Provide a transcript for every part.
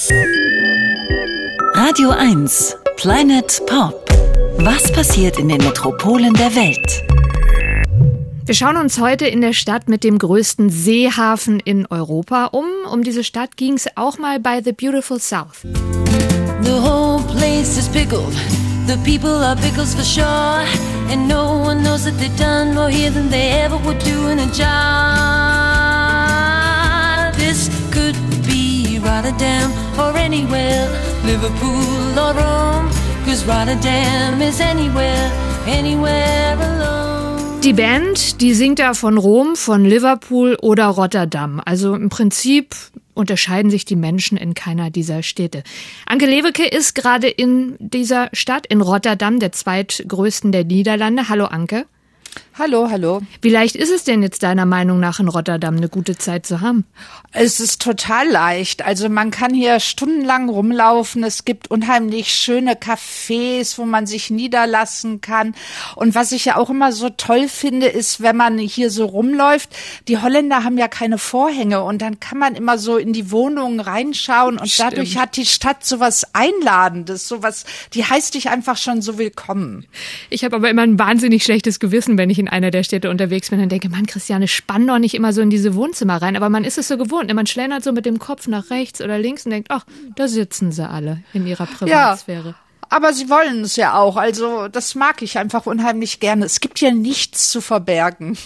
Radio 1, Planet Pop. Was passiert in den Metropolen der Welt? Wir schauen uns heute in der Stadt mit dem größten Seehafen in Europa um. Um diese Stadt ging es auch mal bei The Beautiful South. The whole place is pickled. The people are pickles for sure. And no one knows that they've done more here than they ever would do in a jar. This could be Rotterdam or anywhere, Liverpool or Rome. 'Cause Rotterdam is anywhere, anywhere alone. Die Band, die singt da von Rom, von Liverpool oder Rotterdam. Also im Prinzip unterscheiden sich die Menschen in keiner dieser Städte. Anke Lewicke ist gerade in dieser Stadt, in Rotterdam, der zweitgrößten der Niederlande. Hallo Anke. Hallo, hallo. Wie leicht ist es denn jetzt deiner Meinung nach in Rotterdam eine gute Zeit zu haben? Es ist total leicht. Also man kann hier stundenlang rumlaufen. Es gibt unheimlich schöne Cafés, wo man sich niederlassen kann. Und was ich ja auch immer so toll finde, ist, wenn man hier so rumläuft, die Holländer haben ja keine Vorhänge und dann kann man immer so in die Wohnungen reinschauen und Stimmt. Dadurch hat die Stadt so was Einladendes, sowas, die heißt dich einfach schon so willkommen. Ich habe aber immer ein wahnsinnig schlechtes Gewissen, wenn ich in einer der Städte unterwegs bin und denke, Mann, Christiane, spann doch nicht immer so in diese Wohnzimmer rein. Aber man ist es so gewohnt. Man schlendert so mit dem Kopf nach rechts oder links und denkt, ach, da sitzen sie alle in ihrer Privatsphäre. Ja. Aber sie wollen es ja auch, also das mag ich einfach unheimlich gerne. Es gibt hier nichts zu verbergen.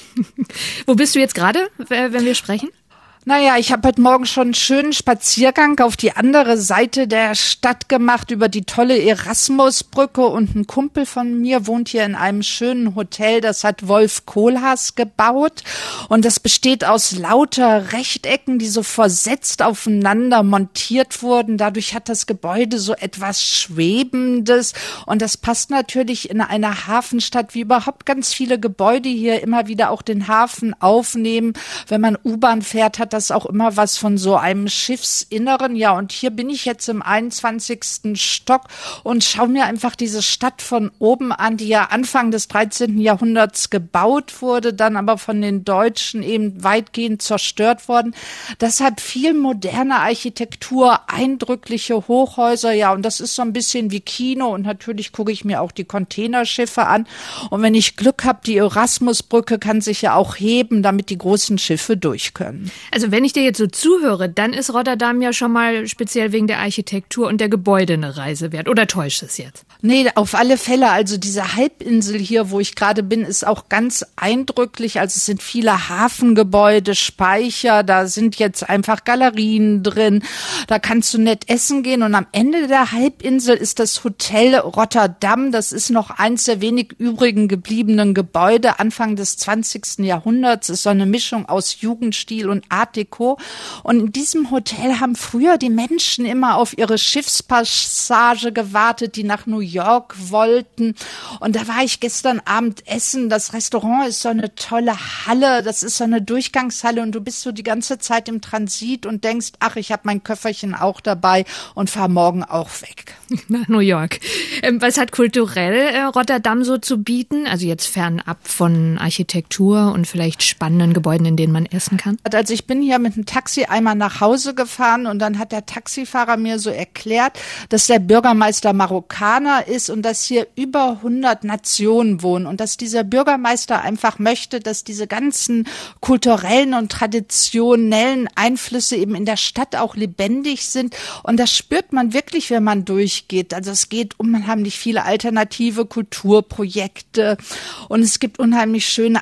Wo bist du jetzt gerade, wenn wir sprechen? Naja, ich habe heute Morgen schon einen schönen Spaziergang auf die andere Seite der Stadt gemacht, über die tolle Erasmusbrücke, und ein Kumpel von mir wohnt hier in einem schönen Hotel, das hat Wolf Kohlhaas gebaut, und das besteht aus lauter Rechtecken, die so versetzt aufeinander montiert wurden. Dadurch hat das Gebäude so etwas Schwebendes, und das passt natürlich in einer Hafenstadt, wie überhaupt ganz viele Gebäude hier immer wieder auch den Hafen aufnehmen. Wenn man U-Bahn fährt, hat das auch immer was von so einem Schiffsinneren. Ja, und hier bin ich jetzt im 21. Stock und schaue mir einfach diese Stadt von oben an, die ja Anfang des 13. Jahrhunderts gebaut wurde, dann aber von den Deutschen eben weitgehend zerstört worden. Das hat viel moderne Architektur, eindrückliche Hochhäuser, ja, und das ist so ein bisschen wie Kino, und natürlich gucke ich mir auch die Containerschiffe an. Und wenn ich Glück habe, die Erasmusbrücke kann sich ja auch heben, damit die großen Schiffe durch können. Also wenn ich dir jetzt so zuhöre, dann ist Rotterdam ja schon mal speziell wegen der Architektur und der Gebäude eine Reise wert. Oder täuscht es jetzt? Nee, auf alle Fälle. Also diese Halbinsel hier, wo ich gerade bin, ist auch ganz eindrücklich. Also es sind viele Hafengebäude, Speicher, da sind jetzt einfach Galerien drin. Da kannst du nett essen gehen. Und am Ende der Halbinsel ist das Hotel Rotterdam. Das ist noch eins der wenig übrigen gebliebenen Gebäude. Anfang des 20. Jahrhunderts ist so eine Mischung aus Jugendstil und Art Deco. Und in diesem Hotel haben früher die Menschen immer auf ihre Schiffspassage gewartet, die nach New York wollten. Und da war ich gestern Abend essen. Das Restaurant ist so eine tolle Halle. Das ist so eine Durchgangshalle, und du bist so die ganze Zeit im Transit und denkst, ach, ich habe mein Köfferchen auch dabei und fahre morgen auch weg. Nach New York. Was hat kulturell Rotterdam so zu bieten? Also jetzt fernab von Architektur und vielleicht spannenden Gebäuden, in denen man essen kann? Also ich bin hier mit dem Taxi einmal nach Hause gefahren, und dann hat der Taxifahrer mir so erklärt, dass der Bürgermeister Marokkaner ist und dass hier über 100 Nationen wohnen, und dass dieser Bürgermeister einfach möchte, dass diese ganzen kulturellen und traditionellen Einflüsse eben in der Stadt auch lebendig sind, und das spürt man wirklich, wenn man durchgeht. Also es geht um unheimlich viele alternative Kulturprojekte, und es gibt unheimlich schöne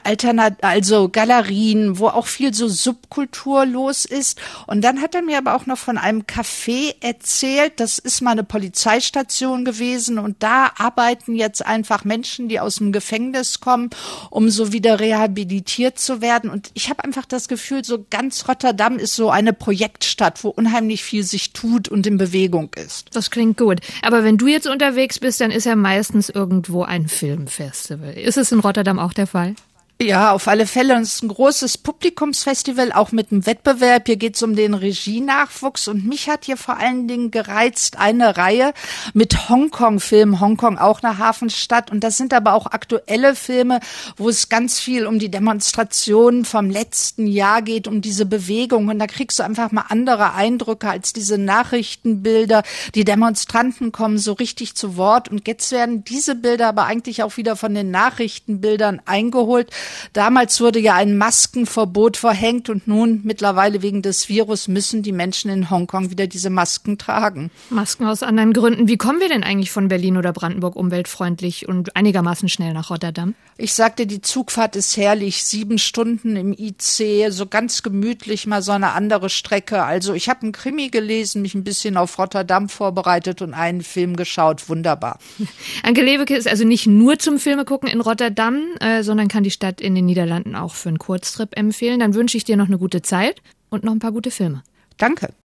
Galerien, wo auch viel so Subkultur los ist. Und dann hat er mir aber auch noch von einem Café erzählt, das ist mal eine Polizeistation gewesen, und da arbeiten jetzt einfach Menschen, die aus dem Gefängnis kommen, um so wieder rehabilitiert zu werden. Und ich habe einfach das Gefühl, so ganz Rotterdam ist so eine Projektstadt, wo unheimlich viel sich tut und in Bewegung ist. Das klingt gut. Aber wenn du jetzt unterwegs bist, dann ist ja meistens irgendwo ein Filmfestival. Ist es in Rotterdam auch der Fall? Ja, auf alle Fälle. Und es ist ein großes Publikumsfestival, auch mit einem Wettbewerb. Hier geht es um den Regienachwuchs. Und mich hat hier vor allen Dingen gereizt eine Reihe mit Hongkong-Filmen. Hongkong auch eine Hafenstadt. Und das sind aber auch aktuelle Filme, wo es ganz viel um die Demonstrationen vom letzten Jahr geht, um diese Bewegung. Und da kriegst du einfach mal andere Eindrücke als diese Nachrichtenbilder. Die Demonstranten kommen so richtig zu Wort. Und jetzt werden diese Bilder aber eigentlich auch wieder von den Nachrichtenbildern eingeholt. Damals wurde ja ein Maskenverbot verhängt und nun mittlerweile wegen des Virus müssen die Menschen in Hongkong wieder diese Masken tragen. Masken aus anderen Gründen. Wie kommen wir denn eigentlich von Berlin oder Brandenburg umweltfreundlich und einigermaßen schnell nach Rotterdam? Ich sagte, die Zugfahrt ist herrlich. 7 Stunden im IC, so ganz gemütlich mal so eine andere Strecke. Also ich habe einen Krimi gelesen, mich ein bisschen auf Rotterdam vorbereitet und einen Film geschaut. Wunderbar. Anke Lewicke ist also nicht nur zum Filmegucken in Rotterdam, sondern kann die Stadt in den Niederlanden auch für einen Kurztrip empfehlen. Dann wünsche ich dir noch eine gute Zeit und noch ein paar gute Filme. Danke.